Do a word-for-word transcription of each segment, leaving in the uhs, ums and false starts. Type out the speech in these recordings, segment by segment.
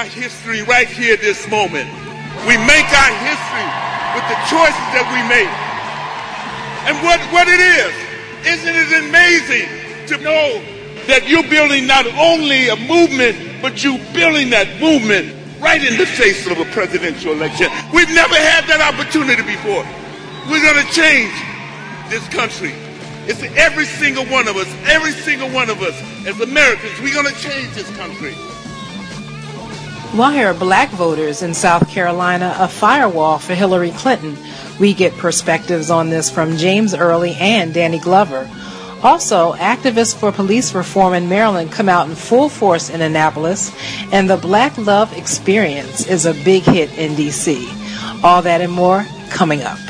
our history right here this moment. We make our history with the choices that we make. And what, what it is, isn't it amazing to know that you're building not only a movement, but you're building that movement right in the face of a presidential election. We've never had that opportunity before. We're going to change this country. It's every single one of us, every single one of us as Americans, we're going to change this country. Why are black voters in South Carolina a firewall for Hillary Clinton? We get perspectives on this from James Early and Danny Glover. Also, activists for police reform in Maryland come out in full force in Annapolis, and the Black Love Experience is a big hit in D C. All that and more coming up.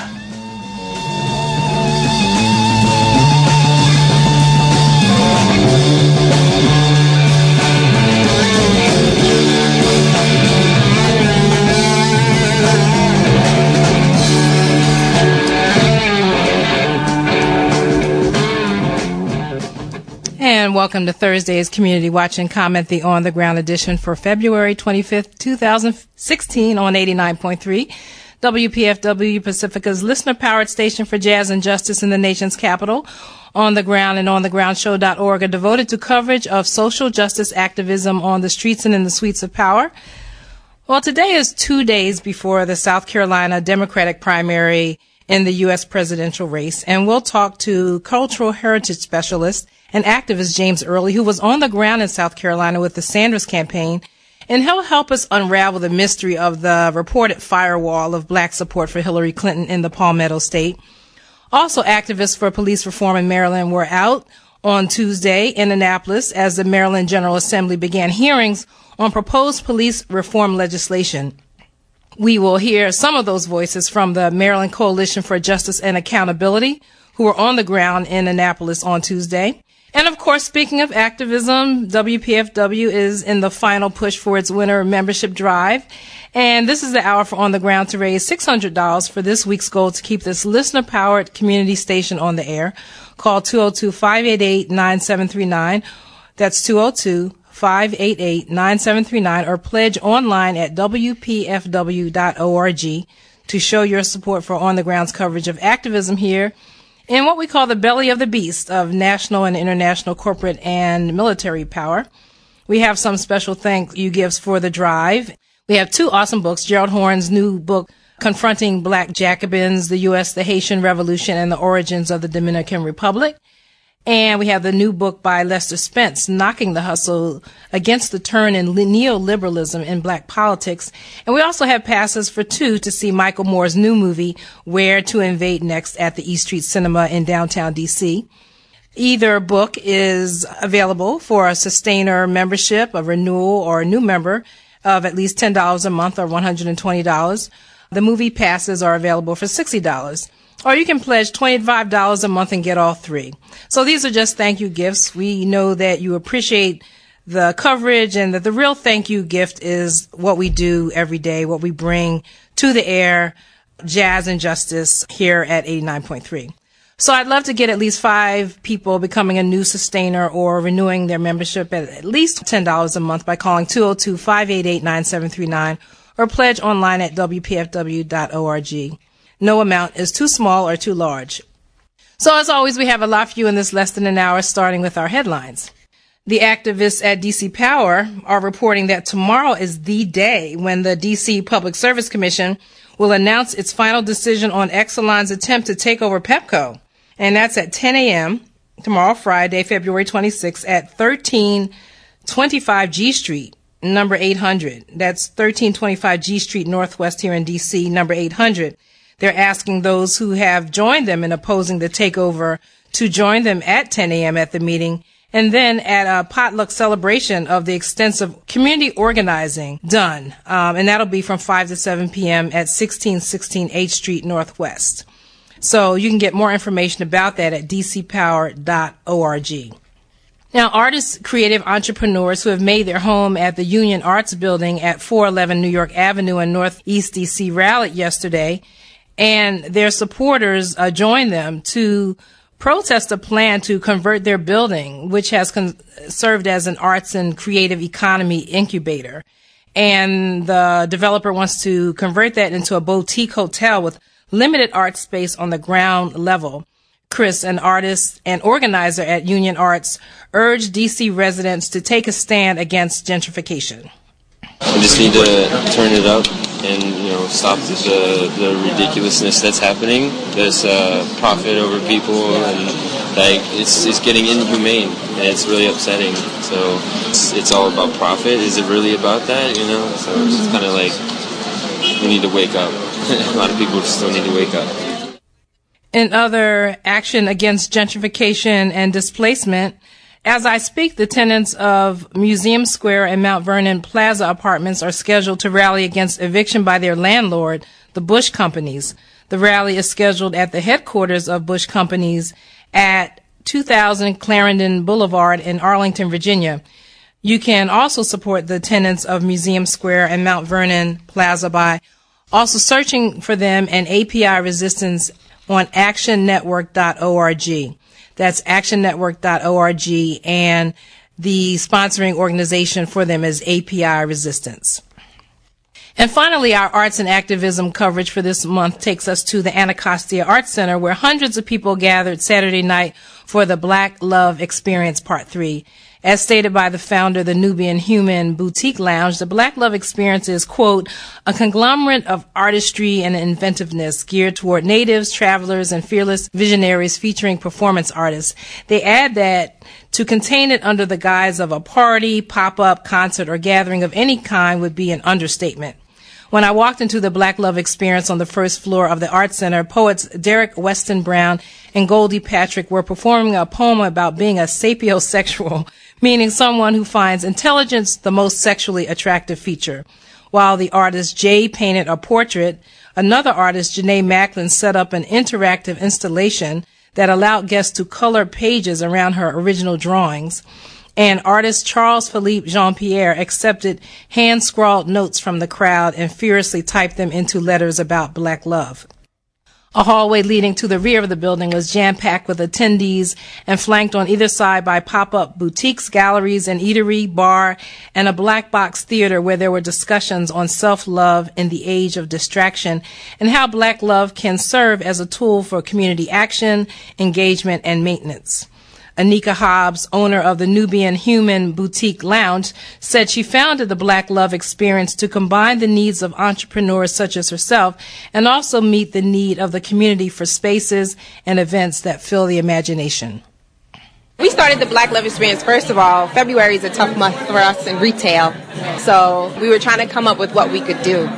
And welcome to Thursday's Community Watch and Comment, the On the Ground edition for February twenty-fifth, twenty sixteen on eighty-nine point three W P F W, Pacifica's listener-powered station for jazz and justice in the nation's capital. On the Ground and on the ground show dot org are devoted to coverage of social justice activism on the streets and in the suites of power. Well, today is two days before the South Carolina Democratic primary in the U S presidential race, and we'll talk to cultural heritage specialist and activist James Early, who was on the ground in South Carolina with the Sanders campaign, and he'll help us unravel the mystery of the reported firewall of black support for Hillary Clinton in the Palmetto State. Also, activists for police reform in Maryland were out on Tuesday in Annapolis as the Maryland General Assembly began hearings on proposed police reform legislation. We will hear some of those voices from the Maryland Coalition for Justice and Accountability, who were on the ground in Annapolis on Tuesday. And of course, speaking of activism, W P F W is in the final push for its winter membership drive. And this is the hour for On the Ground to raise six hundred dollars for this week's goal to keep this listener-powered community station on the air. Call two oh two, five eight eight, nine seven three nine. That's two oh two, five eight eight, nine seven three nine, or pledge online at W P F W dot org to show your support for On the Ground's coverage of activism here in what we call the belly of the beast of national and international corporate and military power. We have some special thank you gifts for the drive. We have two awesome books, Gerald Horne's new book, Confronting Black Jacobins, the U S, the Haitian Revolution, and the Origins of the Dominican Republic. And we have the new book by Lester Spence, Knocking the Hustle Against the Turn in Neoliberalism in Black Politics. And we also have passes for two to see Michael Moore's new movie, Where to Invade Next, at the East Street Cinema in downtown D C. Either book is available for a sustainer membership, a renewal, or a new member of at least ten dollars a month or one hundred twenty dollars. The movie passes are available for sixty dollars. Or you can pledge twenty-five dollars a month and get all three. So these are just thank you gifts. We know that you appreciate the coverage and that the real thank you gift is what we do every day, what we bring to the air, jazz and justice here at eighty-nine point three. So I'd love to get at least five people becoming a new sustainer or renewing their membership at at least ten dollars a month by calling two oh two, five eight eight, nine seven three nine or pledge online at W P F W dot org. No amount is too small or too large. So as always, we have a lot for you in this less than an hour, starting with our headlines. The activists at D C Power are reporting that tomorrow is the day when the D C Public Service Commission will announce its final decision on Exelon's attempt to take over Pepco. And that's at ten a.m. tomorrow, Friday, February twenty-sixth, at thirteen twenty-five G Street, number eight hundred. That's thirteen twenty-five G Street Northwest here in D C, number eight hundred. They're asking those who have joined them in opposing the takeover to join them at ten a.m. at the meeting, and then at a potluck celebration of the extensive community organizing done. Um, and that'll be from five to seven p.m. at sixteen sixteen H Street Northwest. So you can get more information about that at D C power dot org. Now, artists, creative entrepreneurs who have made their home at the Union Arts Building at four eleven New York Avenue in Northeast D C rallied yesterday, and their supporters uh, joined them to protest a plan to convert their building, which has con- served as an arts and creative economy incubator. and the developer wants to convert that into a boutique hotel with limited art space on the ground level. Chris, an artist and organizer at Union Arts, urged D C residents to take a stand against gentrification. We just need to turn it up and, you know, stop the the ridiculousness that's happening. There's uh, profit over people, and like it's it's getting inhumane, and it's really upsetting. So it's, it's all about profit. Is it really about that? You know, so it's just kind of like we need to wake up. A lot of people still need to wake up. In other action against gentrification and displacement, as I speak, the tenants of Museum Square and Mount Vernon Plaza apartments are scheduled to rally against eviction by their landlord, the Bush Companies. The rally is scheduled at the headquarters of Bush Companies at two thousand Clarendon Boulevard in Arlington, Virginia. You can also support the tenants of Museum Square and Mount Vernon Plaza by also searching for them and A P I resistance on action network dot org. That's action network dot org, and the sponsoring organization for them is A P I Resistance. And finally, our arts and activism coverage for this month takes us to the Anacostia Arts Center, where hundreds of people gathered Saturday night for the Black Love Experience Part three. As stated by the founder of the Nubian Human Boutique Lounge, the Black Love Experience is, quote, a conglomerate of artistry and inventiveness geared toward natives, travelers, and fearless visionaries featuring performance artists. They add that to contain it under the guise of a party, pop-up, concert, or gathering of any kind would be an understatement. When I walked into the Black Love Experience on the first floor of the Art Center, poets Derek Weston Brown and Goldie Patrick were performing a poem about being a sapiosexual, meaning someone who finds intelligence the most sexually attractive feature. While the artist Jay painted a portrait, another artist, Janae Macklin, set up an interactive installation that allowed guests to color pages around her original drawings. And artist Charles Philippe Jean-Pierre accepted hand-scrawled notes from the crowd and furiously typed them into letters about Black love. A hallway leading to the rear of the building was jam-packed with attendees and flanked on either side by pop-up boutiques, galleries, an eatery, bar, and a black box theater where there were discussions on self-love in the age of distraction and how Black love can serve as a tool for community action, engagement, and maintenance. Anika Hobbs, owner of the Nubian Human Boutique Lounge, said she founded the Black Love Experience to combine the needs of entrepreneurs such as herself and also meet the need of the community for spaces and events that fill the imagination. We started the Black Love Experience, first of all, February is a tough month for us in retail. So we were trying to come up with what we could do.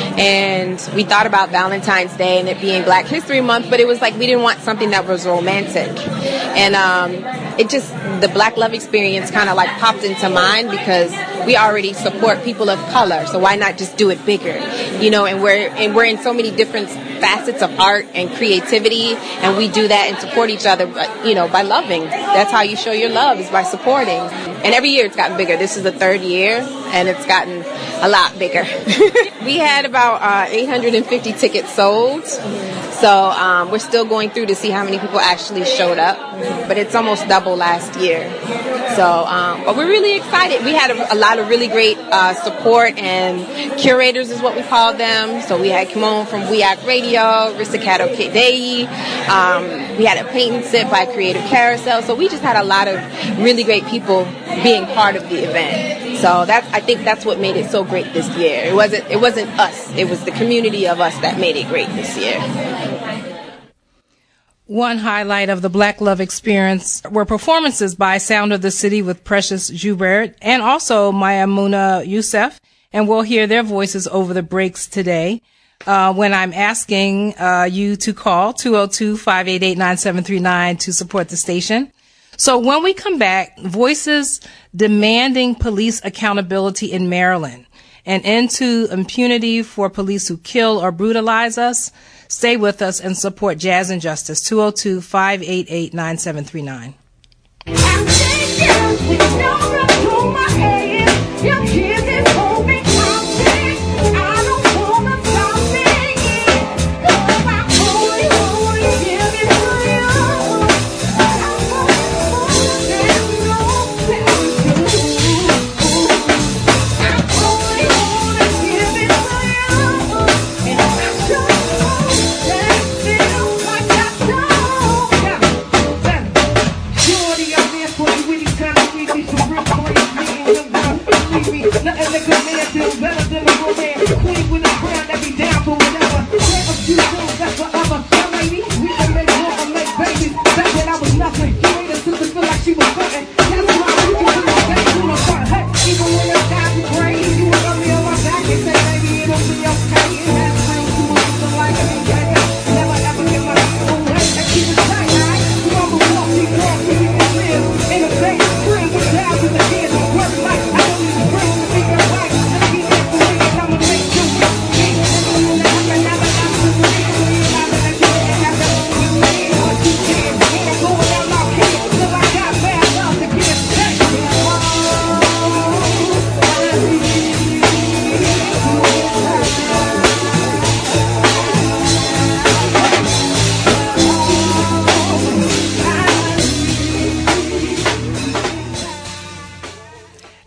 And we thought about Valentine's Day and it being Black History Month, but it was like we didn't want something that was romantic. And um, it just, the Black Love Experience kind of like popped into mind because we already support people of color, so why not just do it bigger? You know, and we're and we're in so many different facets of art and creativity, and we do that and support each other, you know, by loving. That's how you show your love, is by supporting. And every year it's gotten bigger. This is the third year, and it's gotten a lot bigger. We had about uh, eight hundred fifty tickets sold, so um, we're still going through to see how many people actually showed up, but it's almost double last year. So, um, but we're really excited. We had a, a lot of really great uh, support, and curators is what we call them. So we had Kimon from W E A C Radio, Rissakato Kedei. Um, we had a paint and sip by Creative Carousel. So we just had a lot of really great people being part of the event. So that's, I think that's what made it so great this year. It wasn't, it wasn't us. It was the community of us that made it great this year. One highlight of the Black Love Experience were performances by Sound of the City with Precious Joubert and also Mayamuna Youssef, and we'll hear their voices over the breaks today. Uh, when I'm asking uh, you to call two oh two, five eight eight, nine seven three nine to support the station. So when we come back, voices demanding police accountability in Maryland and end to impunity for police who kill or brutalize us. Stay with us and support Jazz and Justice. two oh two, five eight eight, nine seven three nine. Oh,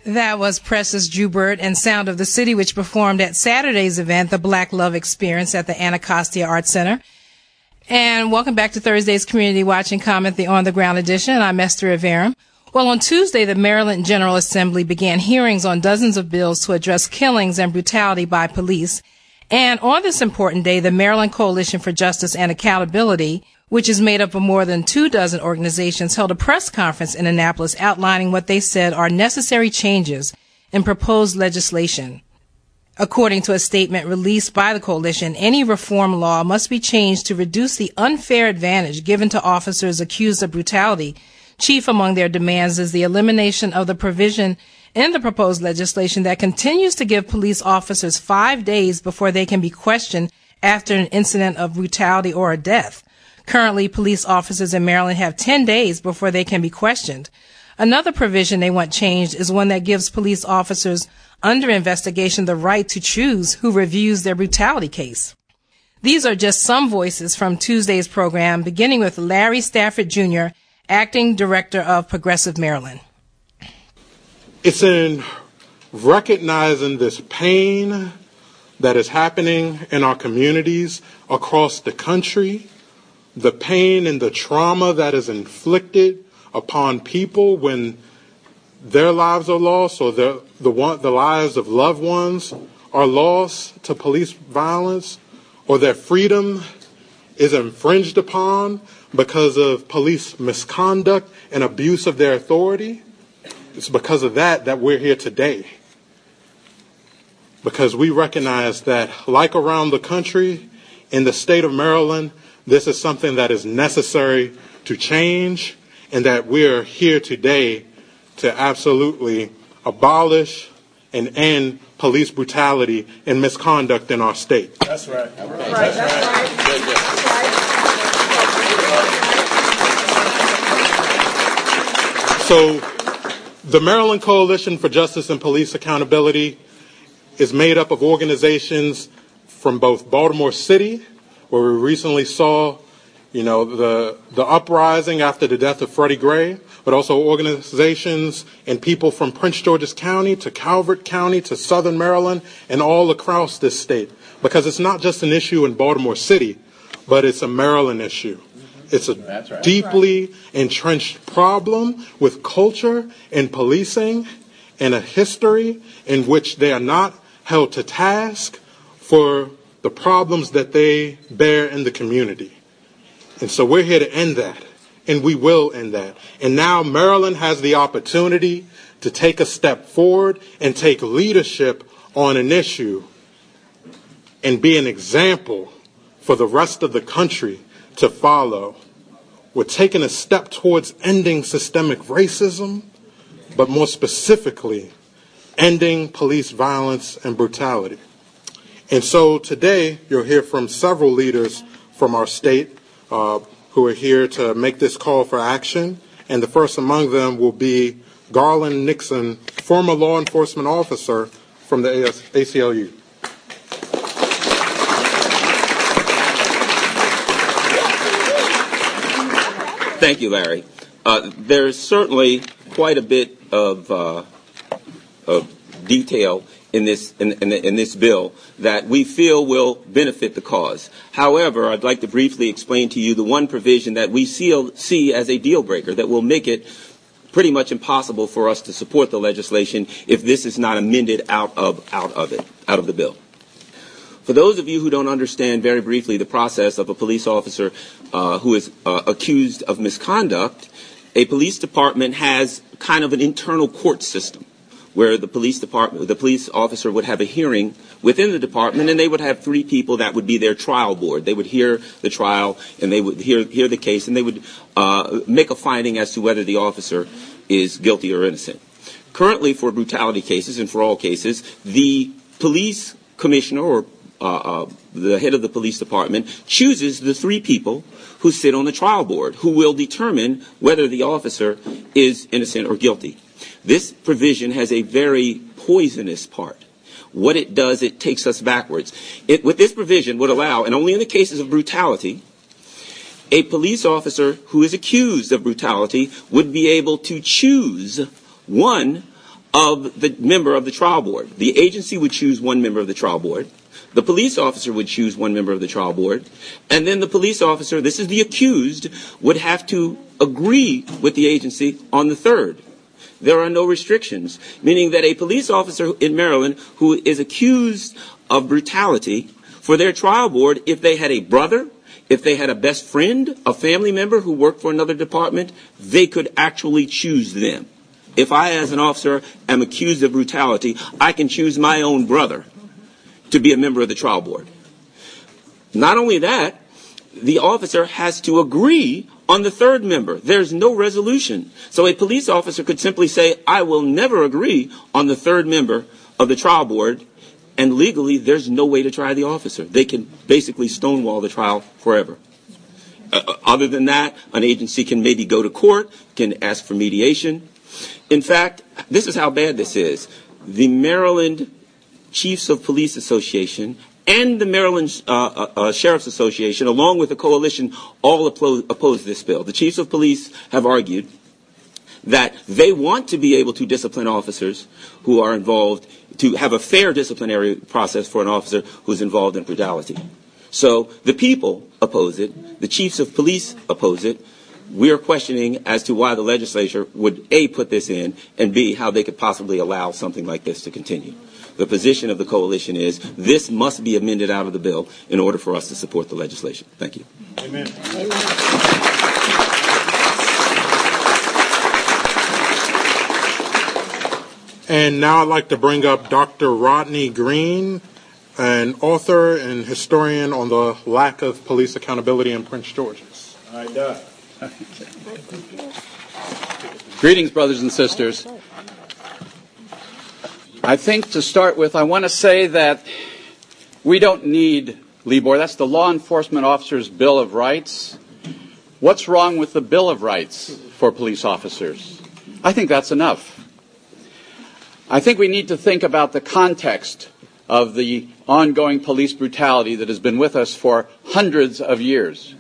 That was Precious Joubert and Sound of the City, which performed at Saturday's event, the Black Love Experience at the Anacostia Arts Center. And welcome back to Thursday's Community Watch and Comment, the On the Ground edition. I'm Esther Averum. Well, on Tuesday, the Maryland General Assembly began hearings on dozens of bills to address killings and brutality by police. And on this important day, the Maryland Coalition for Justice and Accountability, which is made up of more than two dozen organizations, held a press conference in Annapolis outlining what they said are necessary changes in proposed legislation. According to a statement released by the coalition, any reform law must be changed to reduce the unfair advantage given to officers accused of brutality. Chief among their demands is the elimination of the provision in the proposed legislation that continues to give police officers five days before they can be questioned after an incident of brutality or a death. Currently, police officers in Maryland have ten days before they can be questioned. Another provision they want changed is one that gives police officers under investigation the right to choose who reviews their brutality case. These are just some voices from Tuesday's program, beginning with Larry Stafford Junior, Acting Director of Progressive Maryland. It's in recognizing this pain that is happening in our communities across the country, the pain and the trauma that is inflicted upon people when their lives are lost or the the, one, the lives of loved ones are lost to police violence, or their freedom is infringed upon because of police misconduct and abuse of their authority. It's because of that that we're here today. Because we recognize that, like around the country, in the state of Maryland, this is something that is necessary to change, and that we're here today to absolutely abolish and end police brutality and misconduct in our state. That's right. That's right. That's right. That's right. So the Maryland Coalition for Justice and Police Accountability is made up of organizations from both Baltimore City, where we recently saw, you know, the the uprising after the death of Freddie Gray, but also organizations and people from Prince George's County to Calvert County to Southern Maryland and all across this state. Because it's not just an issue in Baltimore City, but it's a Maryland issue. It's a right. deeply entrenched problem with culture and policing and a history in which they are not held to task for the problems that they bear in the community. And so we're here to end that, and we will end that. And now Maryland has the opportunity to take a step forward and take leadership on an issue and be an example for the rest of the country to follow. We're taking a step towards ending systemic racism, but more specifically, ending police violence and brutality. And so today, you'll hear from several leaders from our state uh, who are here to make this call for action. And the first among them will be Garland Nixon, former law enforcement officer from the A C L U. Thank you, Larry. Uh, there's certainly quite a bit of, uh, of detail in this in, in, in this bill that we feel will benefit the cause. However, I'd like to briefly explain to you the one provision that we see, see as a deal breaker that will make it pretty much impossible for us to support the legislation if this is not amended out of out of it, out of the bill. For those of you who don't understand very briefly the process of a police officer uh, who is uh, accused of misconduct, a police department has kind of an internal court system where the police department, the police officer would have a hearing within the department, and they would have three people that would be their trial board. They would hear the trial, and they would hear hear the case, and they would uh, make a finding as to whether the officer is guilty or innocent. Currently, for brutality cases and for all cases, the police commissioner or uh, uh, the head of the police department chooses the three people who sit on the trial board, who will determine whether the officer is innocent or guilty. This provision has a very poisonous part. What it does, it takes us backwards. It, with this provision would allow, and only in the cases of brutality, a police officer who is accused of brutality would be able to choose one of the member of the trial board. The agency would choose one member of the trial board. The police officer would choose one member of the trial board. And then the police officer, this is the accused, would have to agree with the agency on the third. There are no restrictions, meaning that a police officer in Maryland who is accused of brutality, for their trial board, if they had a brother, if they had a best friend, a family member who worked for another department, they could actually choose them. If I, as an officer, am accused of brutality, I can choose my own brother to be a member of the trial board. Not only that, the officer has to agree on the third member. There's no resolution. So a police officer could simply say, I will never agree on the third member of the trial board, and legally there's no way to try the officer. They can basically stonewall the trial forever. Uh, other than that, an agency can maybe go to court, can ask for mediation. In fact, this is how bad this is. The Maryland Chiefs of Police Association and the Maryland uh, uh, uh, Sheriff's Association, along with the coalition, all oppose, oppose this bill. The Chiefs of Police have argued that they want to be able to discipline officers who are involved, to have a fair disciplinary process for an officer who's involved in brutality. So the people oppose it. The Chiefs of Police oppose it. We are questioning as to why the legislature would, A, put this in, and B, how they could possibly allow something like this to continue. The position of the coalition is this must be amended out of the bill in order for us to support the legislation. Thank you. Amen. Amen. And now I'd like to bring up Doctor Rodney Green, an author and historian on the lack of police accountability in Prince George's. All right, Doc. Greetings, brothers and sisters. I think to start with, I want to say that we don't need LIBOR. That's the Law Enforcement Officers' Bill of Rights. What's wrong with the Bill of Rights for police officers? I think that's enough. I think we need to think about the context of the ongoing police brutality that has been with us for hundreds of years.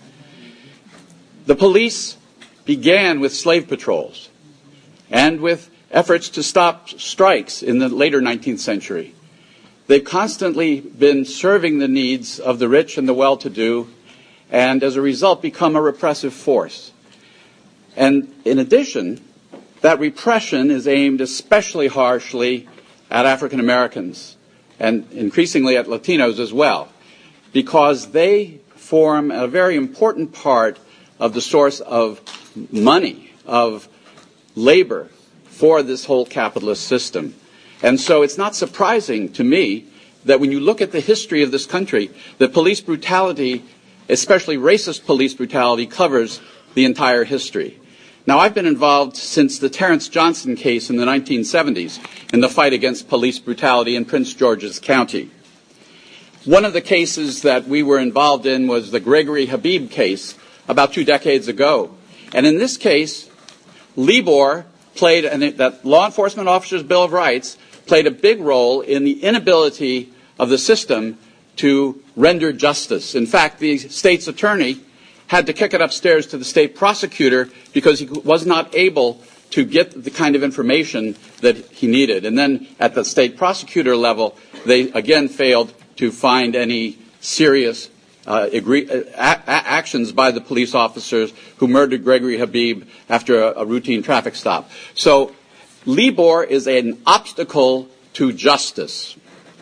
The police began with slave patrols and with efforts to stop strikes in the later nineteenth century. They've constantly been serving the needs of the rich and the well-to-do, and as a result become a repressive force. And in addition, that repression is aimed especially harshly at African Americans and increasingly at Latinos as well, because they form a very important part of the source of money, of labor for this whole capitalist system. And so it's not surprising to me that when you look at the history of this country, that police brutality, especially racist police brutality, covers the entire history. Now, I've been involved since the Terrence Johnson case in the nineteen seventies in the fight against police brutality in Prince George's County. One of the cases that we were involved in was the Gregory Habib case about two decades ago. And in this case, LIBOR played, and that Law Enforcement Officers' Bill of Rights played a big role in the inability of the system to render justice. In fact, the state's attorney had to kick it upstairs to the state prosecutor because he was not able to get the kind of information that he needed. And then at the state prosecutor level, they again failed to find any serious uh, agree, uh, a- actions by the police officers who murdered Gregory Habib after a, a routine traffic stop. So LIBOR is an obstacle to justice.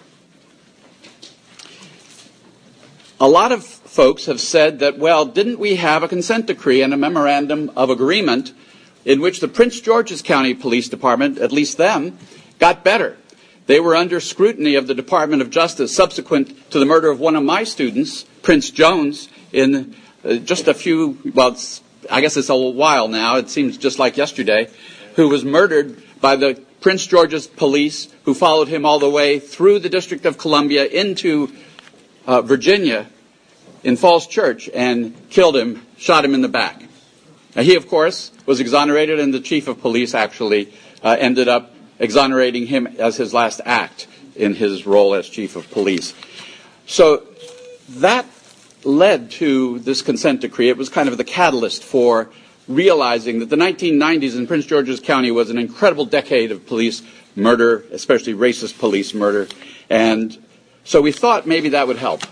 A lot of folks have said that, well, didn't we have a consent decree and a memorandum of agreement in which the Prince George's County Police Department, at least them, got better? They were under scrutiny of the Department of Justice subsequent to the murder of one of my students, Prince Jones, in uh, just a few, well, I guess it's a little while now, it seems just like yesterday, who was murdered by the Prince George's police, who followed him all the way through the District of Columbia into uh, Virginia in Falls Church and killed him, shot him in the back. Now, he, of course, was exonerated, and the chief of police actually uh, ended up exonerating him as his last act in his role as chief of police. So that led to this consent decree. It was kind of the catalyst for realizing that the nineteen nineties in Prince George's County was an incredible decade of police murder, especially racist police murder. And so we thought maybe that would help.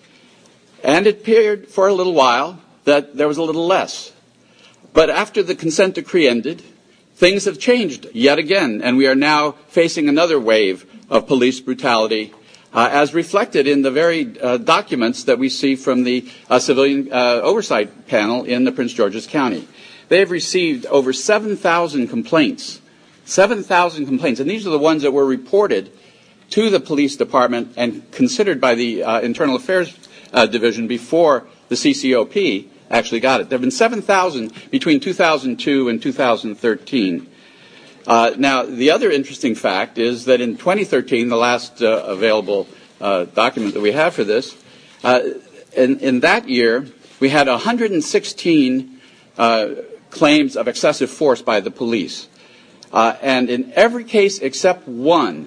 And it appeared for a little while that there was a little less. But after the consent decree ended, things have changed yet again, and we are now facing another wave of police brutality, uh, as reflected in the very uh, documents that we see from the uh, Civilian uh, Oversight Panel in the Prince George's County. They have received over seven thousand complaints, seven thousand complaints, and these are the ones that were reported to the police department and considered by the uh, Internal Affairs uh, Division before the C C O P actually got it. There have been seven thousand between two thousand two and two thousand thirteen. Uh, now, the other interesting fact is that in twenty thirteen, the last uh, available uh, document that we have for this, uh, in, in that year, we had one hundred sixteen uh, claims of excessive force by the police. Uh, and in every case except one,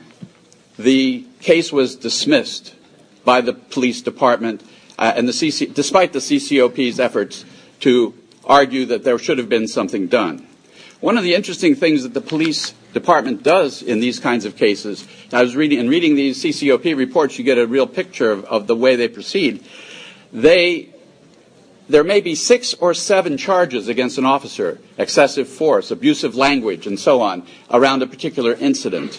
the case was dismissed by the police department, uh, and the C C, despite the C C O P's efforts to argue that there should have been something done. One of the interesting things that the police department does in these kinds of cases, I was reading, in reading these C C O P reports, you get a real picture of, of the way they proceed. They, there may be six or seven charges against an officer, excessive force, abusive language, and so on, around a particular incident.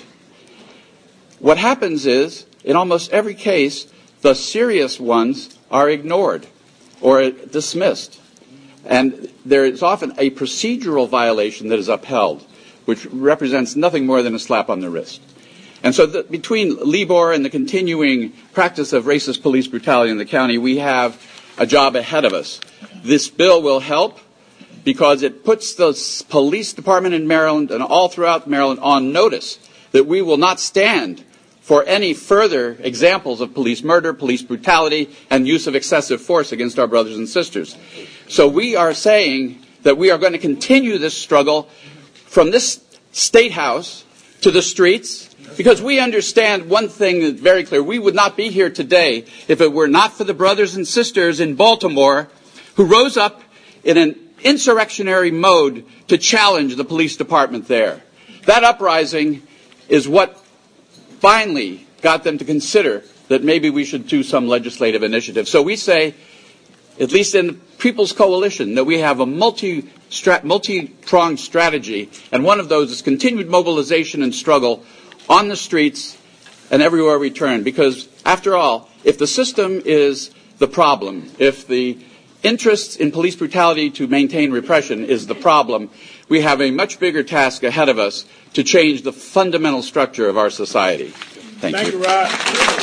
What happens is, in almost every case, the serious ones are ignored or dismissed. And there is often a procedural violation that is upheld, which represents nothing more than a slap on the wrist. And so the, between Libor and the continuing practice of racist police brutality in the county, we have a job ahead of us. This bill will help because it puts the police department in Maryland and all throughout Maryland on notice that we will not stand for any further examples of police murder, police brutality, and use of excessive force against our brothers and sisters. So we are saying that we are going to continue this struggle from this State House to the streets, because we understand one thing that's very clear. We would not be here today if it were not for the brothers and sisters in Baltimore who rose up in an insurrectionary mode to challenge the police department there. That uprising is what finally got them to consider that maybe we should do some legislative initiative. So we say, at least in the People's Coalition, that we have a multi, multi-pronged strategy, and one of those is continued mobilization and struggle on the streets and everywhere we turn. Because, after all, if the system is the problem, if the interest in police brutality to maintain repression is the problem, we have a much bigger task ahead of us to change the fundamental structure of our society. Thank, Thank you. you, Rod.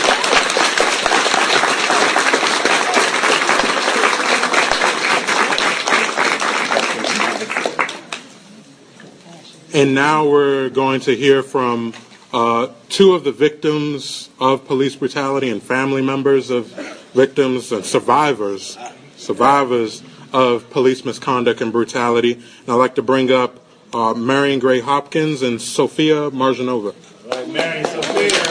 And now we're going to hear from uh, two of the victims of police brutality and family members of victims and survivors, survivors of police misconduct and brutality. And I'd like to bring up uh, Marion Gray Hopkins and Sophia Marjanova. All right, Marion, Sophia.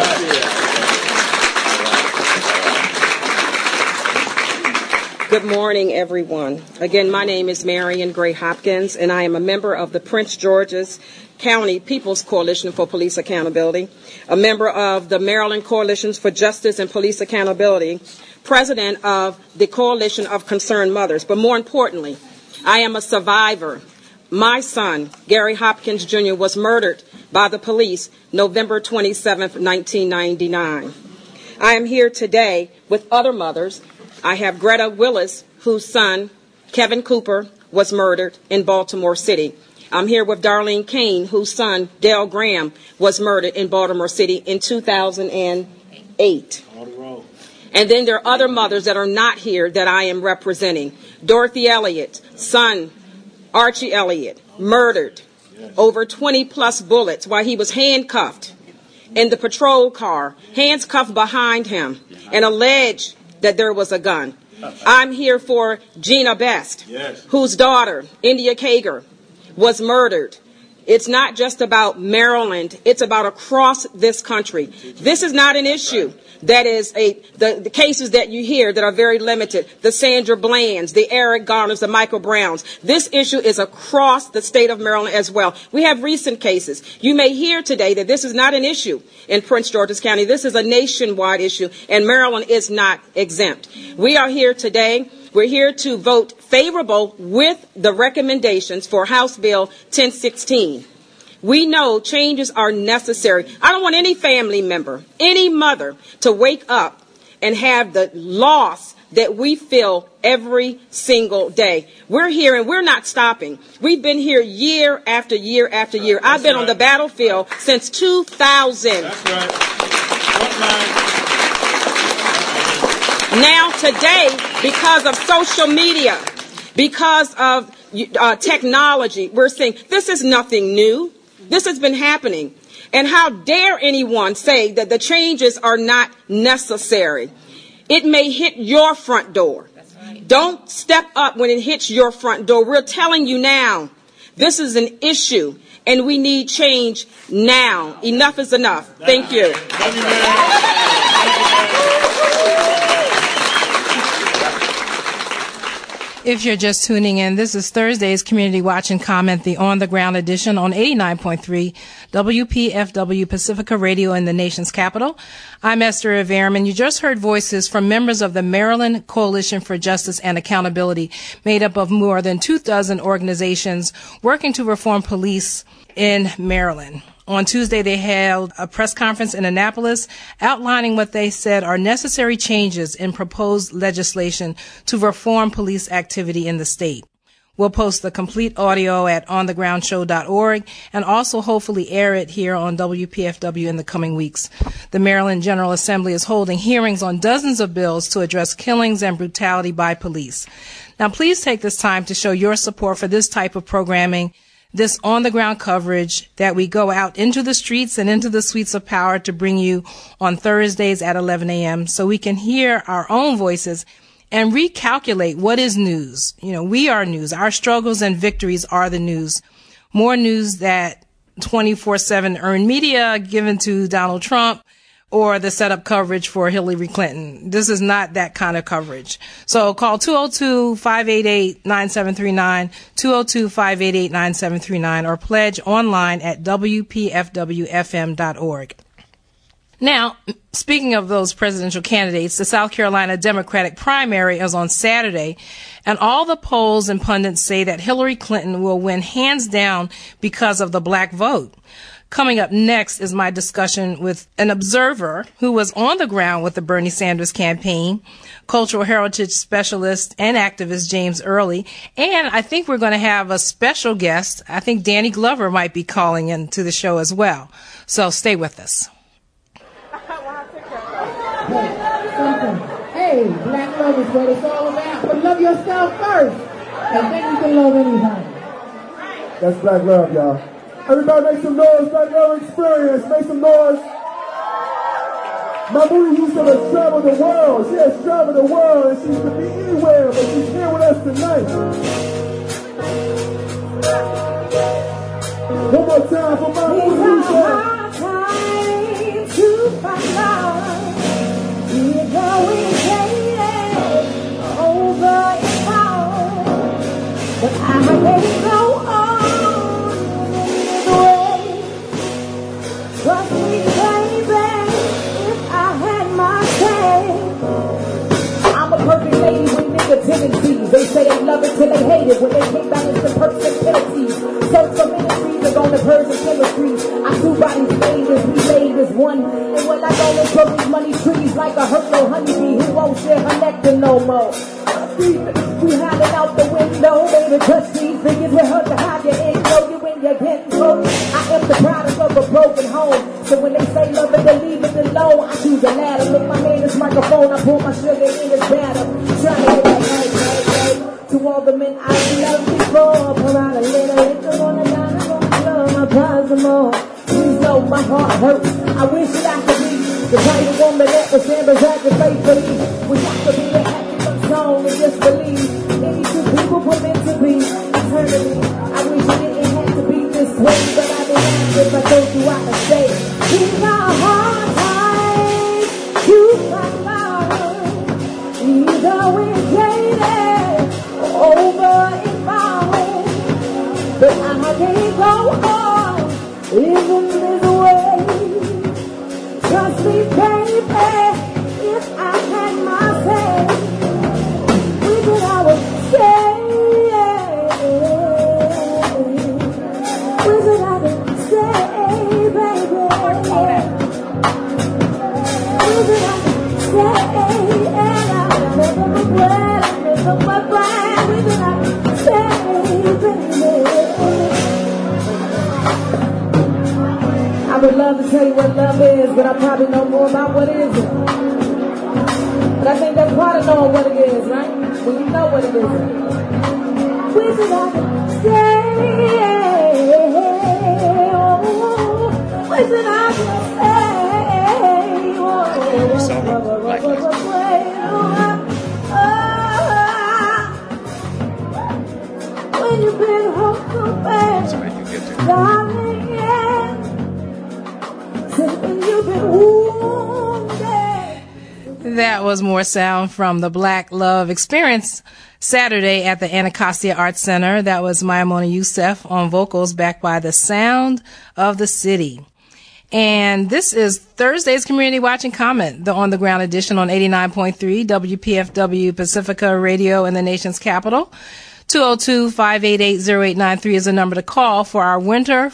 Good morning, everyone. Again, my name is Marion Gray Hopkins, and I am a member of the Prince George's County People's Coalition for Police Accountability, a member of the Maryland Coalitions for Justice and Police Accountability, president of the Coalition of Concerned Mothers. But more importantly, I am a survivor. My son, Gary Hopkins, Junior, was murdered by the police November twenty-seventh, nineteen ninety-nine. I am here today with other mothers. I have Greta Willis, whose son, Kevin Cooper, was murdered in Baltimore City. I'm here with Darlene Kane, whose son, Dale Graham, was murdered in Baltimore City in two thousand eight. And then there are other mothers that are not here that I am representing. Dorothy Elliott, son, Archie Elliott, murdered, over twenty plus bullets while he was handcuffed in the patrol car, hands cuffed behind him, and alleged that there was a gun. I'm here for Gina Best, yes, whose daughter, India Kager, was murdered It's not just about Maryland. It's about across this country. This is not an issue that is a the, the cases that you hear that are very limited. The Sandra Blands, the Eric Garners, the Michael Browns. This issue is across the state of Maryland as well. We have recent cases. You may hear today that this is not an issue in Prince George's County. This is a nationwide issue, and Maryland is not exempt. We are here today. We're here to vote favorable with the recommendations for House Bill ten sixteen. We know changes are necessary. I don't want any family member, any mother, to wake up and have the loss that we feel every single day. We're here and we're not stopping. We've been here year after year after year. That's I've been right. on the battlefield since two thousand. That's right. Now today, because of social media, because of uh, technology, we're saying this is nothing new. This has been happening. And how dare anyone say that the changes are not necessary? It may hit your front door. That's right. Don't step up when it hits your front door. We're telling you now, this is an issue, and we need change now. Enough is enough. Thank you. If you're just tuning in, this is Thursday's Community Watch and Comment, the on-the-ground edition on eighty-nine point three W P F W Pacifica Radio in the nation's capital. I'm Esther Averum. You just heard voices from members of the Maryland Coalition for Justice and Accountability, made up of more than two dozen organizations working to reform police in Maryland. On Tuesday, they held a press conference in Annapolis outlining what they said are necessary changes in proposed legislation to reform police activity in the state. We'll post the complete audio at on the ground show dot org and also hopefully air it here on W P F W in the coming weeks. The Maryland General Assembly is holding hearings on dozens of bills to address killings and brutality by police. Now, please take this time to show your support for this type of programming, this on-the-ground coverage that we go out into the streets and into the suites of power to bring you on Thursdays at eleven a.m. so we can hear our own voices and recalculate what is news. You know, we are news. Our struggles and victories are the news. More news that twenty-four seven earned media given to Donald Trump or the setup coverage for Hillary Clinton. This is not that kind of coverage. So call two oh two, five eight eight, nine seven three nine, two oh two, five eight eight, nine seven three nine, or pledge online at W P F W F M dot org. Now, speaking of those presidential candidates, the South Carolina Democratic primary is on Saturday, and all the polls and pundits say that Hillary Clinton will win hands down because of the black vote. Coming up next is my discussion with an observer who was on the ground with the Bernie Sanders campaign, cultural heritage specialist and activist James Early. And I think we're going to have a special guest. I think Danny Glover might be calling into the show as well. So stay with us. Hey, black love is what it's all about. But love yourself first, and then you can love anybody. That's black love, y'all. Everybody make some noise, black love experience. Make some noise. My movie used to have traveled the world. She has traveled the world, and she could be anywhere, but she's here with us tonight. One more time for my movie. Time to find out. We're going dating over and out, but I can't go on. Trust me, baby, if I had my say. I'm a perfect lady with nigga tendencies. They say they love it till they hate it when they can't balance the perks and penalties. Search for ministries are on the verge of chemistry. I two bodies made as we made as one. And when I go and grow these money trees like a hurt little honeybee who won't share her nectar no more. We hiding out the window, baby, touch these figures with her to hide your ego. You when you're getting broke. I am the product of a broken home. So when they say love it, they leave it alone. I choose a ladder. Look, my man, this microphone. I pour my sugar in his batter. Trying to get that right, right, right. To all the men I loved before. Pour out a little liquor on the line. I'm gonna love my possible. Please know my heart hurts. I wish that I could be the kind of woman that was never had to face for me. Wish I could be the happy song and just believe. Any two people were meant to be eternally. I wish it didn't have to be this way, but I'd be lying if I told you I could stay. These are hard times to find love. Either we're jaded or over in my home, but I can't go on living this way. Trust me, baby, if I had my say, with it I would stay. With it I would stay, baby. With it I would stay, and I make up my plan, make up my plan. With it I would stay, baby. I would love to tell you what love is, but I probably know more about what is it. But I think that's part of knowing what it is, right? When you know what it is. With it I can stay. Oh, with it I can stay. Oh, when you've been home so bad, darling, yeah. When you've been wounded. That was more sound from the Black Love Experience Saturday at the Anacostia Arts Center. That was Maimona Youssef on vocals, backed by the Sound of the City. And this is Thursday's Community Watch and Comment, the on-the-ground edition on eighty-nine point three W P F W Pacifica Radio in the nation's capital. two oh two, five eight eight, oh eight nine three is the number to call for our winter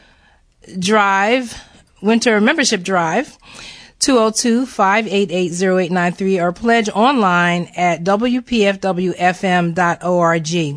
drive, winter membership drive. two oh two, five eight eight, oh eight nine three or pledge online at w p f w f m dot org.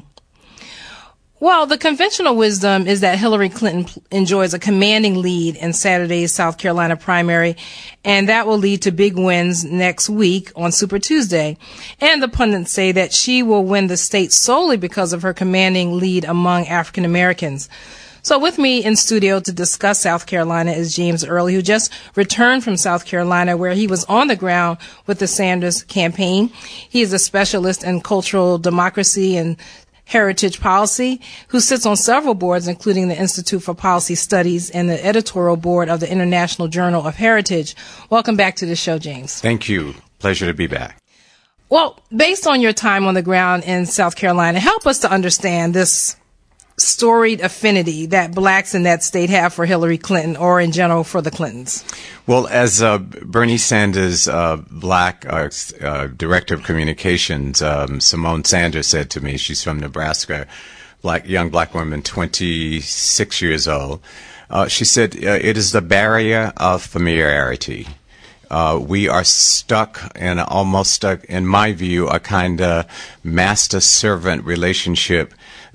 Well, the conventional wisdom is that Hillary Clinton enjoys a commanding lead in Saturday's South Carolina primary, and that will lead to big wins next week on Super Tuesday. And the pundits say that she will win the state solely because of her commanding lead among African Americans. So with me in studio to discuss South Carolina is James Early, who just returned from South Carolina, where he was on the ground with the Sanders campaign. He is a specialist in cultural democracy and heritage policy, who sits on several boards, including the Institute for Policy Studies and the editorial board of the International Journal of Heritage. Welcome back to the show, James. Thank you. Pleasure to be back. Well, based on your time on the ground in South Carolina, help us to understand this storied affinity that blacks in that state have for Hillary Clinton, or in general for the Clintons. Well, as uh, Bernie Sanders' uh, black uh, uh, director of communications, um, Simone Sanders, said to me, she's from Nebraska, black young black woman, twenty-six years old. Uh, she said, uh, it is the barrier of familiarity. Uh, we are stuck in almost stuck, in my view, a kind of master-servant relationship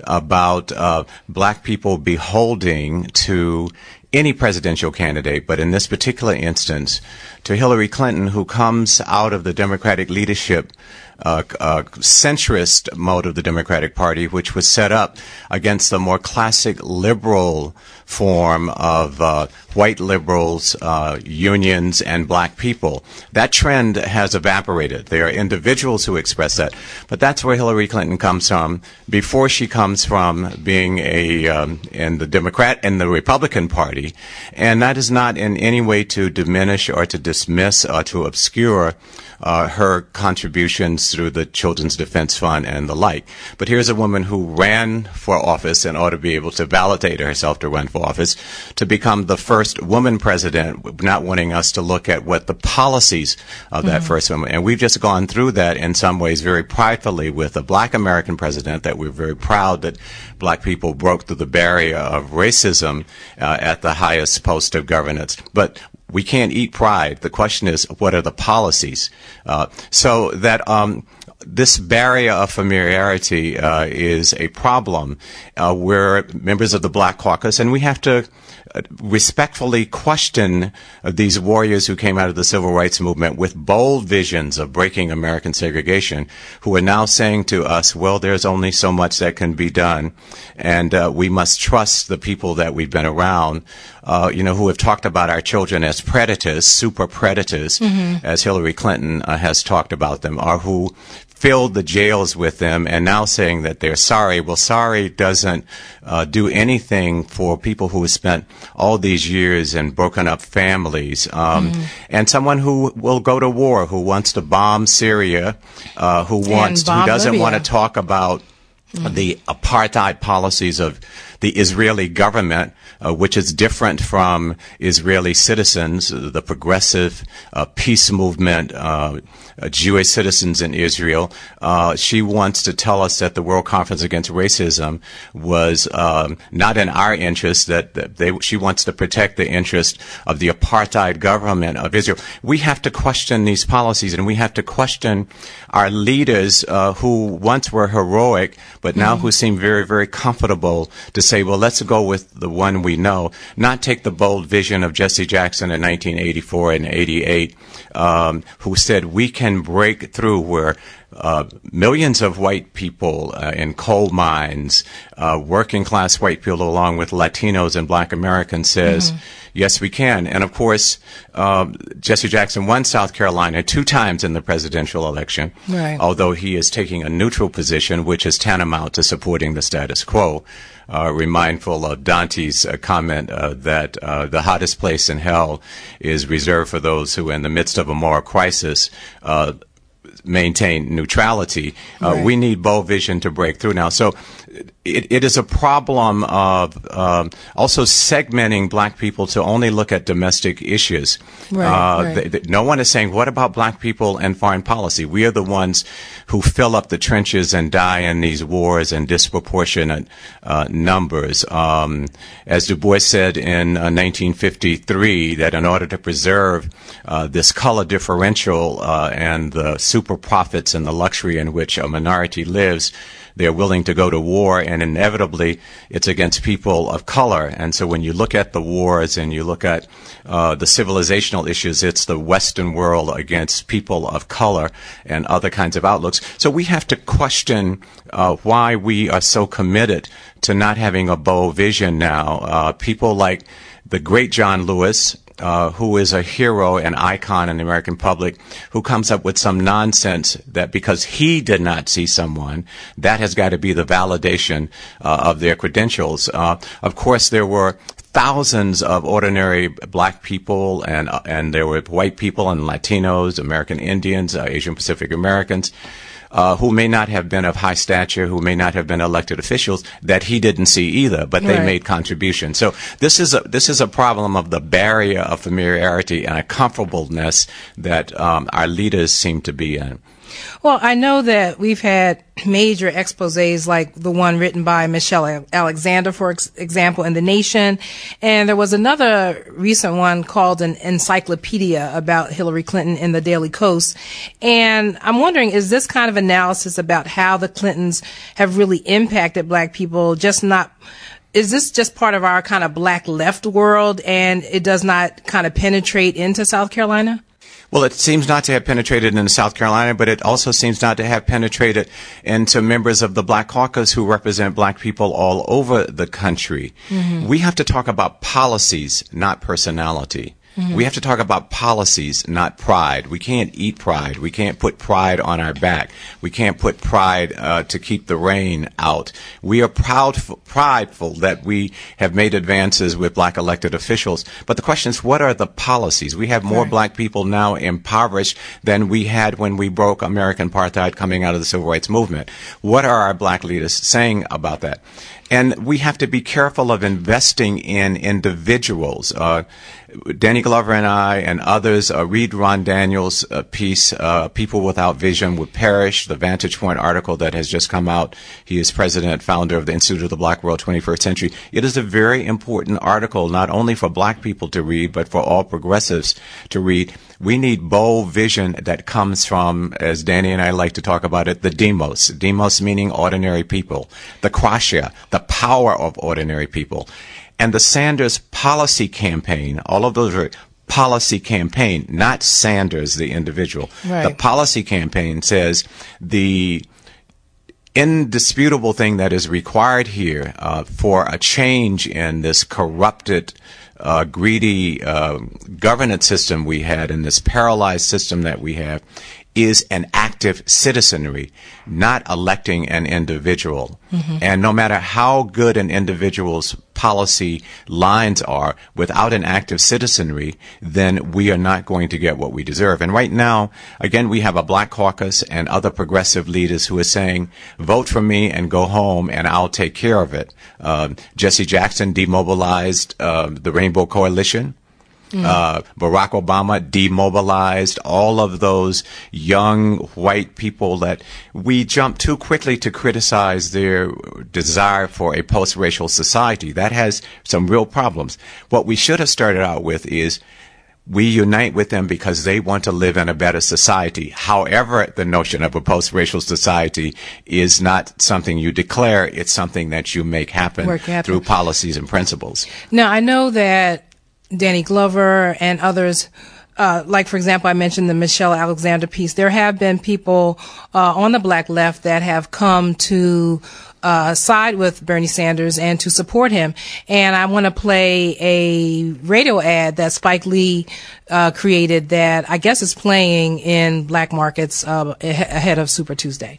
about uh, black people beholding to any presidential candidate, but in this particular instance, to Hillary Clinton, who comes out of the Democratic leadership uh, uh, centrist mode of the Democratic Party, which was set up against the more classic liberal form of uh, white liberals, uh, unions, and black people. That trend has evaporated. There are individuals who express that, but that's where Hillary Clinton comes from before she comes from being a um, in the Democrat and the Republican Party, and that is not in any way to diminish or to dismiss or to obscure Uh, her contributions through the Children's Defense Fund and the like. But here's a woman who ran for office in order to be able to validate herself to run for office, to become the first woman president, not wanting us to look at what the policies of that mm-hmm. first woman. And we've just gone through that in some ways very pridefully with a black American president, that we're very proud that black people broke through the barrier of racism uh, at the highest post of governance. But we can't eat pride. The question is, what are the policies? Uh, so that um, this barrier of familiarity uh, is a problem. Uh, we're members of the Black Caucus, and we have to respectfully question uh, these warriors who came out of the civil rights movement with bold visions of breaking American segregation, who are now saying to us, well, there's only so much that can be done, and uh, we must trust the people that we've been around, uh, you know, who have talked about our children as predators, super predators, mm-hmm. as Hillary Clinton uh, has talked about them, or who filled the jails with them, and now saying that they're sorry. Well, sorry doesn't uh, do anything for people who have spent all these years and broken up families. Um, mm-hmm. And someone who will go to war, who wants to bomb Syria, uh, who wants, who doesn't want to talk about mm-hmm. the apartheid policies of the Israeli government, uh, which is different from Israeli citizens, the progressive uh, peace movement, uh, uh, Jewish citizens in Israel. Uh, she wants to tell us that the World Conference Against Racism was um, not in our interest, that, that they, she wants to protect the interest of the apartheid government of Israel. We have to question these policies, and we have to question our leaders uh, who once were heroic, but now mm-hmm. who seem very, very comfortable to say, well, let's go with the one we know, not take the bold vision of Jesse Jackson in nineteen eighty-four and eighty-eight, um, who said we can break through where uh, millions of white people uh, in coal mines, uh, working class white people along with Latinos and black Americans says, mm-hmm. yes, we can. And of course, uh, Jesse Jackson won South Carolina two times in the presidential election, right. although he is taking a neutral position, which is tantamount to supporting the status quo. Uh, remindful of Dante's uh, comment uh, that uh, the hottest place in hell is reserved for those who, in the midst of a moral crisis, uh, maintain neutrality. Uh, right. We need bold vision to break through now. So it, it is a problem of um, also segmenting black people to only look at domestic issues. Right, uh, right. They, they, no one is saying, what about black people and foreign policy? We are the ones who fill up the trenches and die in these wars in disproportionate uh, numbers. Um, as Du Bois said in uh, nineteen fifty-three, that in order to preserve uh, this color differential uh, and the super profits and the luxury in which a minority lives, they're willing to go to war, and inevitably it's against people of color. And so when you look at the wars and you look at uh, the civilizational issues, it's the Western world against people of color and other kinds of outlooks. So we have to question uh, why we are so committed to not having a bold vision now. Uh, people like the great John Lewis, Uh, who is a hero and icon in the American public, who comes up with some nonsense that because he did not see someone, that has got to be the validation uh, of their credentials. Uh, of course, there were thousands of ordinary black people, and uh, and there were white people and Latinos, American Indians, uh, Asian Pacific Americans, Uh, who may not have been of high stature, who may not have been elected officials, that he didn't see either, but they right. made contributions. So this is a this is a problem of the barrier of familiarity and a comfortableness that um, our leaders seem to be in. Well, I know that we've had major exposés like the one written by Michelle Alexander, for ex- example, in The Nation. And there was another recent one called an encyclopedia about Hillary Clinton in the Daily Kos. And I'm wondering, is this kind of analysis about how the Clintons have really impacted black people just not, is this just part of our kind of black left world and it does not kind of penetrate into South Carolina? Well, it seems not to have penetrated into South Carolina, but it also seems not to have penetrated into members of the Black Caucus who represent black people all over the country. Mm-hmm. We have to talk about policies, not personality. Mm-hmm. We have to talk about policies, not pride. We can't eat pride. We can't put pride on our back. We can't put pride uh, to keep the rain out. We are proud, prideful that we have made advances with black elected officials. But the question is, what are the policies? We have more right. black people now impoverished than we had when we broke American apartheid coming out of the civil rights movement. What are our black leaders saying about that? And we have to be careful of investing in individuals. Uh, Danny Glover and I and others uh, read Ron Daniels' uh, piece, uh, People Without Vision Would Perish, the Vantage Point article that has just come out. He is president, founder of the Institute of the Black World twenty-first Century. It is a very important article, not only for black people to read, but for all progressives to read. We need bold vision that comes from, as Danny and I like to talk about it, the demos. Demos meaning ordinary people. The krasia, the power of ordinary people. And the Sanders policy campaign, all of those are policy campaign, not Sanders, the individual. Right. The policy campaign says the indisputable thing that is required here uh, for a change in this corrupted Uh, greedy uh, governance system we had and this paralyzed system that we have is an active citizenry, not electing an individual. Mm-hmm. And no matter how good an individual's policy lines are, without an active citizenry, then we are not going to get what we deserve. And right now, again, we have a Black Caucus and other progressive leaders who are saying, vote for me and go home and I'll take care of it. Um, Jesse Jackson demobilized uh, the Rainbow Coalition. Mm. Uh, Barack Obama demobilized all of those young white people that we jump too quickly to criticize their desire for a post-racial society. That has some real problems. What we should have started out with is we unite with them because they want to live in a better society. However, the notion of a post-racial society is not something you declare. It's something that you make happen, happen. through policies and principles. Now, I know that Danny Glover and others, uh, like, for example, I mentioned the Michelle Alexander piece. There have been people uh, on the Black left that have come to uh, side with Bernie Sanders and to support him. And I want to play a radio ad that Spike Lee uh, created that I guess is playing in black markets uh, ahead of Super Tuesday.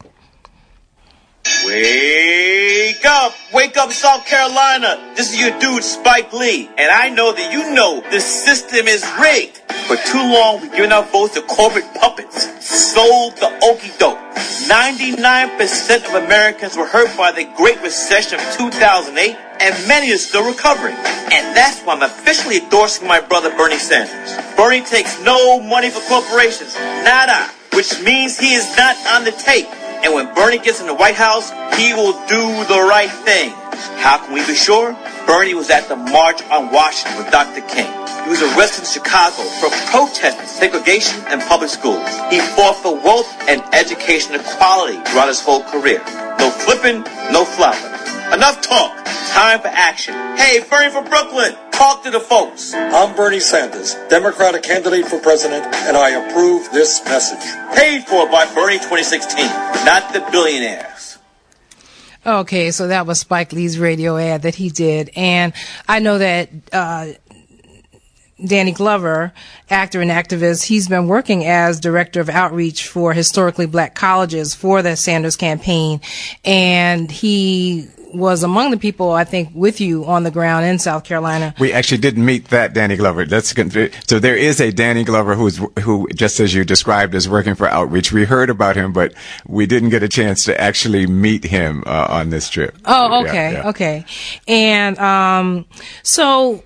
Wake up! Wake up, South Carolina! This is your dude, Spike Lee. And I know that you know the system is rigged. For too long, we've given our votes to corporate puppets, sold the okie doke. ninety-nine percent of Americans were hurt by the Great Recession of two thousand eight, and many are still recovering. And that's why I'm officially endorsing my brother Bernie Sanders. Bernie takes no money for corporations, nada, which means he is not on the tape. And when Bernie gets in the White House, he will do the right thing. How can we be sure? Bernie was at the March on Washington with Doctor King. He was arrested in Chicago for protesting segregation in public schools. He fought for wealth and education equality throughout his whole career. No flipping, no flopping. Enough talk. Time for action. Hey, Bernie from Brooklyn, talk to the folks. I'm Bernie Sanders, Democratic candidate for president, and I approve this message. Paid for by Bernie twenty sixteen, not the billionaires. Okay, so that was Spike Lee's radio ad that he did. And I know that uh Danny Glover, actor and activist, he's been working as director of outreach for historically black colleges for the Sanders campaign. And he was among the people, I think, with you on the ground in South Carolina. We actually didn't meet that Danny Glover. That's so there is a Danny Glover who's who, just as you described, is working for outreach. We heard about him, but we didn't get a chance to actually meet him uh, on this trip. Oh, okay, yeah, yeah. okay. And um, so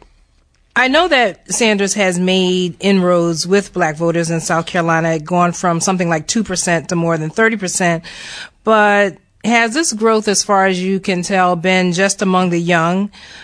I know that Sanders has made inroads with black voters in South Carolina, gone from something like two percent to more than thirty percent, but has this growth, as far as you can tell, been just among the young?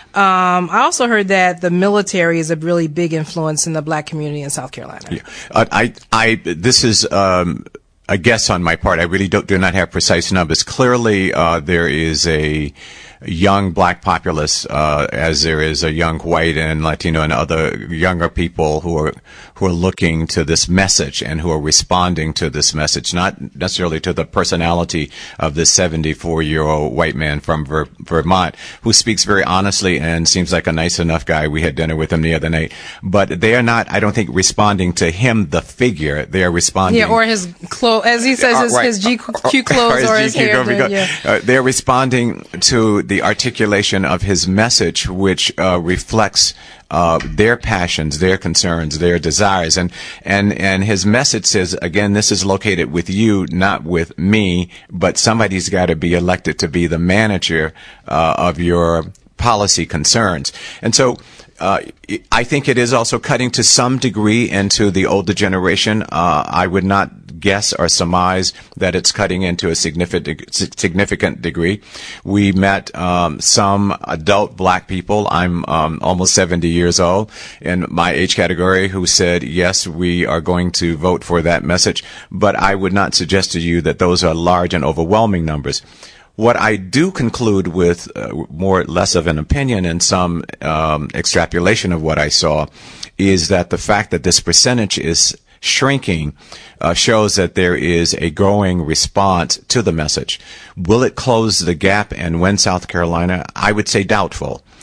Um, I also heard that the military is a really big influence in the black community in South Carolina. Yeah. Uh, I, I, this is um, a guess on my part. I really don't, do not have precise numbers. Clearly, uh, there is a young black populace, uh, as there is a young white and Latino and other younger people who are who are looking to this message and who are responding to this message, not necessarily to the personality of this seventy-four-year-old white man from Ver- Vermont who speaks very honestly and seems like a nice enough guy. We had dinner with him the other night. But they are not, I don't think, responding to him, the figure. They are responding. Yeah, or his clothes, as he says, his, right. his G Q clothes or his, or his hair. Done, yeah. uh, they're responding to the articulation of his message, which uh, reflects uh, their passions, their concerns, their desires. And, and, and his message says, again, this is located with you, not with me, but somebody's got to be elected to be the manager uh, of your policy concerns. And so Uh, I think it is also cutting to some degree into the older generation. Uh, I would not guess or surmise that it's cutting into a significant significant degree. We met um, some adult black people. I'm um, almost seventy years old in my age category who said, yes, we are going to vote for that message. But I would not suggest to you that those are large and overwhelming numbers. What I do conclude with uh, more or less of an opinion and some um, extrapolation of what I saw is that the fact that this percentage is shrinking uh, shows that there is a growing response to the message. Will it close the gap and win South Carolina? I would say doubtful.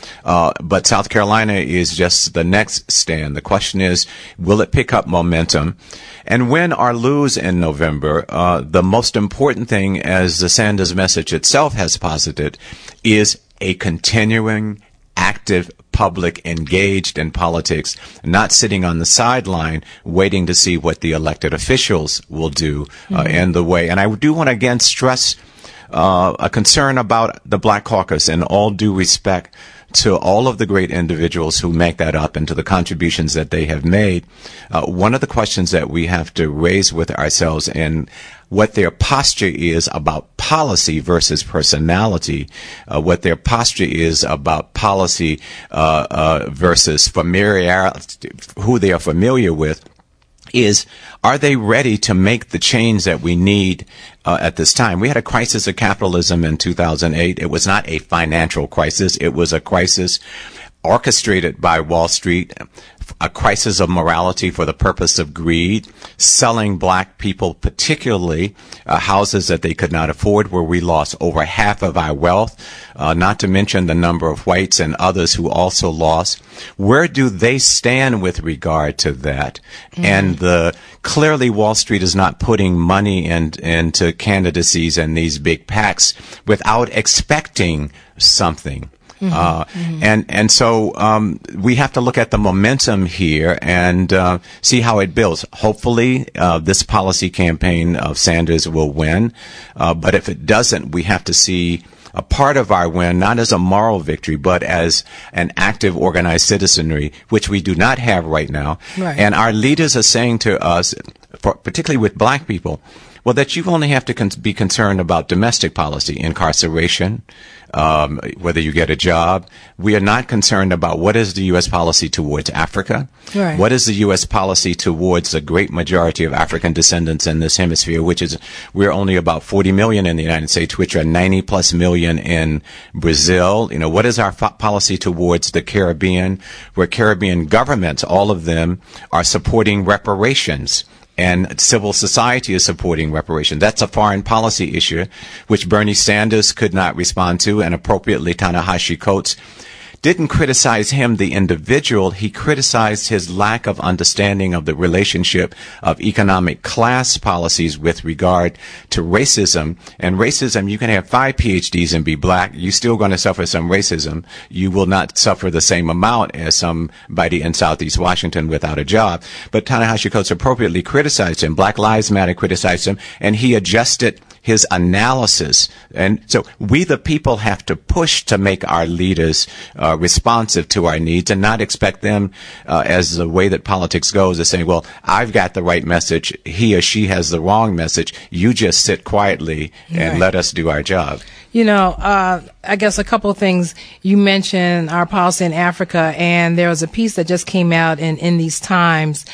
Uh, but South Carolina is just the next stand. The question is, will it pick up momentum? And win or lose in November, uh, the most important thing, as the Sanders message itself has posited, is a continuing active public engaged in politics, not sitting on the sideline waiting to see what the elected officials will do uh, mm-hmm. in the way. And I do want to again stress uh, a concern about the Black Caucus, in all due respect to all of the great individuals who make that up and to the contributions that they have made. Uh, one of the questions that we have to raise with ourselves and what their posture is about policy versus personality, uh, what their posture is about policy uh, uh, versus familiarity, who they are familiar with, is, are they ready to make the change that we need uh, at this time? We had a crisis of capitalism in two thousand eight. It was not a financial crisis. It was a crisis orchestrated by Wall Street, a crisis of morality for the purpose of greed, selling black people, particularly uh, houses that they could not afford, where we lost over half of our wealth, uh, not to mention the number of whites and others who also lost. Where do they stand with regard to that? Mm-hmm. And the clearly Wall Street is not putting money in, into candidacies and these big PACs without expecting something. Mm-hmm, uh, mm-hmm. and, and so, um, we have to look at the momentum here and, uh, see how it builds. Hopefully, uh, this policy campaign of Sanders will win. Uh, but if it doesn't, we have to see a part of our win, not as a moral victory, but as an active, organized citizenry, which we do not have right now. Right. And our leaders are saying to us, for, particularly with black people, well, that you only have to con- be concerned about domestic policy, incarceration, um, whether you get a job. We are not concerned about what is the U S policy towards Africa. Right. What is the U S policy towards the great majority of African descendants in this hemisphere, which is, we're only about forty million in the United States, which are ninety plus million in Brazil. You know, what is our fo- policy towards the Caribbean, where Caribbean governments, all of them, are supporting reparations? And civil society is supporting reparation. That's a foreign policy issue, which Bernie Sanders could not respond to, and appropriately Ta-Nehisi Coates didn't criticize him, the individual. He criticized his lack of understanding of the relationship of economic class policies with regard to racism. And racism, you can have five P H Ds and be black. You're still going to suffer some racism. You will not suffer the same amount as somebody in Southeast Washington without a job. But Ta-Nehisi Coates appropriately criticized him. Black Lives Matter criticized him, and he adjusted his analysis. And so we, the people, have to push to make our leaders uh, responsive to our needs and not expect them, uh, as the way that politics goes, to say, well, I've got the right message, he or she has the wrong message. You just sit quietly and right. let us do our job. You know, uh, I guess a couple of things. You mentioned our policy in Africa, and there was a piece that just came out in, in these times,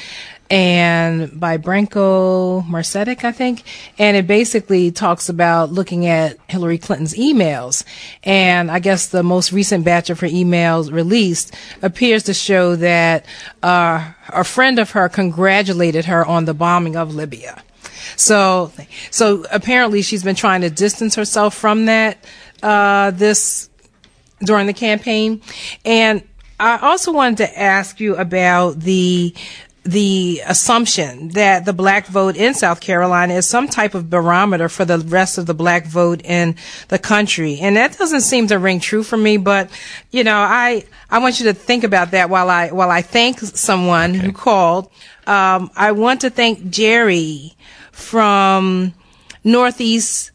and by Branko Marcetic, I think. And it basically talks about looking at Hillary Clinton's emails. And I guess the most recent batch of her emails released appears to show that uh, a friend of her congratulated her on the bombing of Libya. So, so apparently she's been trying to distance herself from that, uh, this, during the campaign. And I also wanted to ask you about the, the assumption that the black vote in South Carolina is some type of barometer for the rest of the black vote in the country. And that doesn't seem to ring true for me, but, you know, I, I want you to think about that while I, while I thank someone okay. who called. Um, I want to thank Jerry from Northeast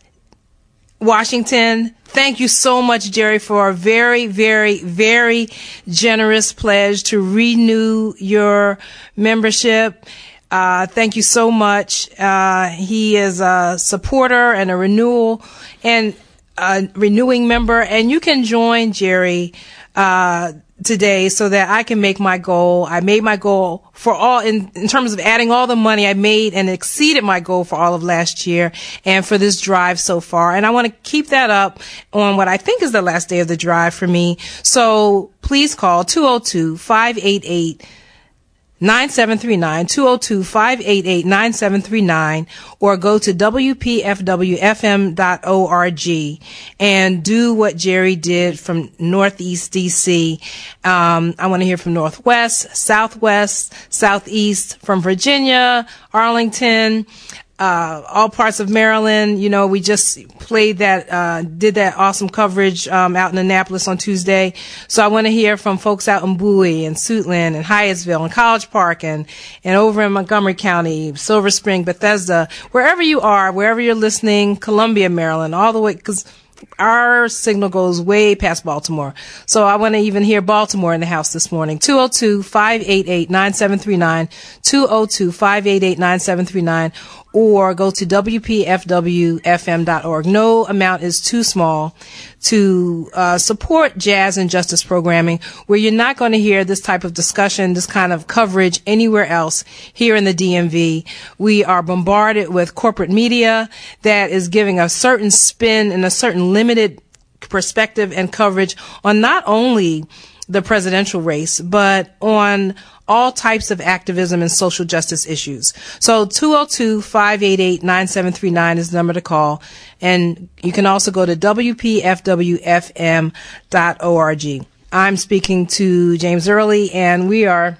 Washington. Thank you so much, Jerry, for a very, very, very generous pledge to renew your membership. Uh, thank you so much. Uh, he is a supporter and a renewal and a renewing member, and you can join Jerry, uh, today so that I can make my goal. I made my goal for all in, in terms of adding all the money I made and exceeded my goal for all of last year and for this drive so far. And I want to keep that up on what I think is the last day of the drive for me. So please call two oh two, five eight eight, nine seven three nine, two oh two, five eight eight, nine seven three nine, or go to W P F W F M dot org and do what Jerry did from Northeast D C. Um, I want to hear from Northwest, Southwest, Southeast, from Virginia, Arlington, uh, all parts of Maryland. You know, we just played that, uh, did that awesome coverage, um, out in Annapolis on Tuesday. So I want to hear from folks out in Bowie and Suitland and Hyattsville and College Park and, and over in Montgomery County, Silver Spring, Bethesda, wherever you are, wherever you're listening, Columbia, Maryland, all the way, because our signal goes way past Baltimore. So I want to even hear Baltimore in the house this morning. two oh two, five eight eight, nine seven three nine, two oh two, five eight eight, nine seven three nine, or go to W P F W F M dot org. No amount is too small to uh, support jazz and justice programming, where you're not going to hear this type of discussion, this kind of coverage anywhere else here in the D M V. We are bombarded with corporate media that is giving a certain spin and a certain limited perspective and coverage on not only the presidential race, but on all types of activism and social justice issues. So two oh two, five eight eight, nine seven three nine is the number to call. And you can also go to W P F W F M dot org. I'm speaking to James Early, and we are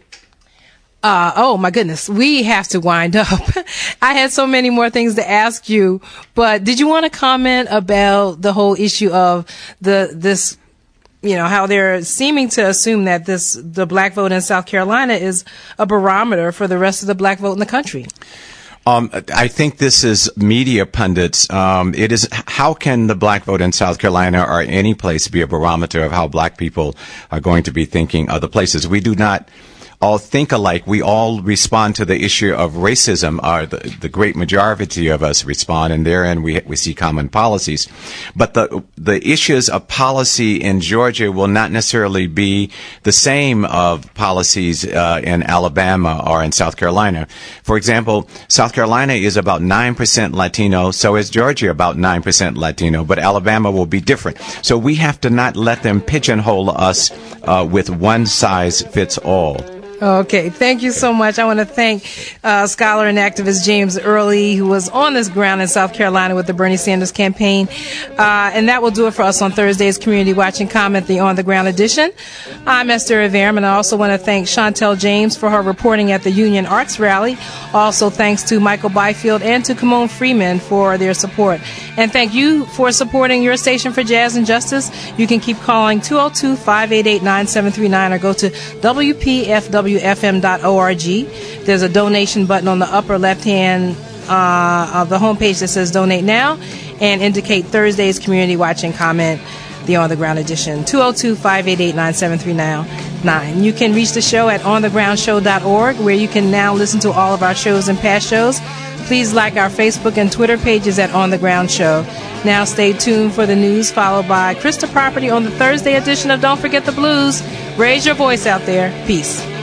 Uh, oh my goodness, we have to wind up. I had so many more things to ask you, but did you want to comment about the whole issue of the, this, you know, how they're seeming to assume that this, the black vote in South Carolina is a barometer for the rest of the black vote in the country? Um, I think this is media pundits. Um, it is, how can the black vote in South Carolina or any place be a barometer of how black people are going to be thinking other places? We do not all think alike. We all respond to the issue of racism, or the, the great majority of us respond, and therein we we see common policies. But the the issues of policy in Georgia will not necessarily be the same of policies uh, in Alabama or in South Carolina. For example, South Carolina is about nine percent Latino, so is Georgia about nine percent Latino, but Alabama will be different. So we have to not let them pigeonhole us uh, with one size fits all. Okay, thank you so much. I want to thank uh, scholar and activist James Early, who was on this ground in South Carolina with the Bernie Sanders campaign. Uh, and that will do it for us on Thursday's Community Watch and Comment, the On the Ground edition. I'm Esther Iverem, and I also want to thank Chantel James for her reporting at the Union Arts Rally. Also, thanks to Michael Byfield and to Kimon Freeman for their support. And thank you for supporting your station for Jazz and Justice. You can keep calling two oh two, five eight eight, nine seven three nine or go to W P F W F M dot org. There's a donation button on the upper left-hand uh, of the homepage that says Donate Now, and indicate Thursday's Community Watch and Comment, the On the Ground edition, two oh two, five eight eight, nine seven three nine. You can reach the show at on the ground show dot org, where you can now listen to all of our shows and past shows. Please like our Facebook and Twitter pages at On the Ground Show. Now stay tuned for the news, followed by Krista Property on the Thursday edition of Don't Forget the Blues. Raise your voice out there. Peace.